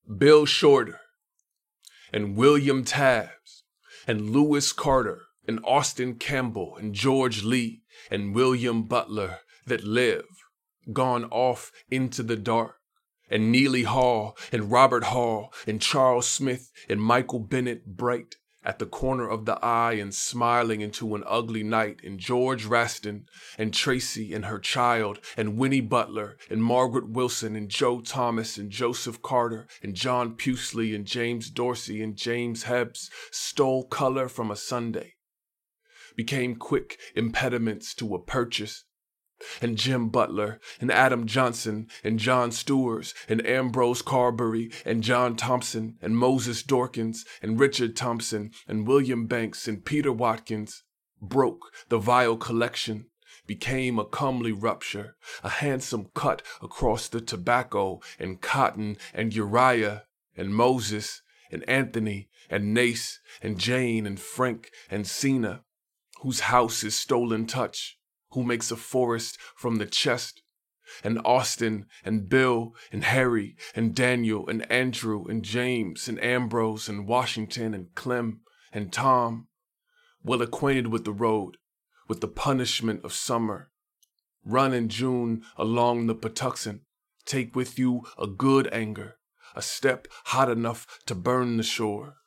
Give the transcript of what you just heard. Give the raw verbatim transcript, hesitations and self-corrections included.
Bill Shorter, and William Tabbs, and Lewis Carter, and Austin Campbell, and George Lee, and William Butler that live, gone off into the dark, and Neely Hall, and Robert Hall, and Charles Smith, and Michael Bennett Bright, at the corner of the eye and smiling into an ugly night, and George Raston, and Tracy and her child, and Winnie Butler, and Margaret Wilson, and Joe Thomas, and Joseph Carter, and John Pusely, and James Dorsey, and James Hebbs stole color from a Sunday, became quick impediments to a purchase, and Jim Butler, and Adam Johnson, and John Stewart, and Ambrose Carberry, and John Thompson, and Moses Dorkins, and Richard Thompson, and William Banks, and Peter Watkins, broke the vile collection, became a comely rupture, a handsome cut across the tobacco, and cotton, and Uriah, and Moses, and Anthony, and Nace, and Jane, and Frank, and Cena, whose house is stolen touch, who makes a forest from the chest, and Austin, and Bill, and Harry, and Daniel, and Andrew, and James, and Ambrose, and Washington, and Clem, and Tom, well acquainted with the road, with the punishment of summer. Run in June along the Patuxent, take with you a good anger, a step hot enough to burn the shore.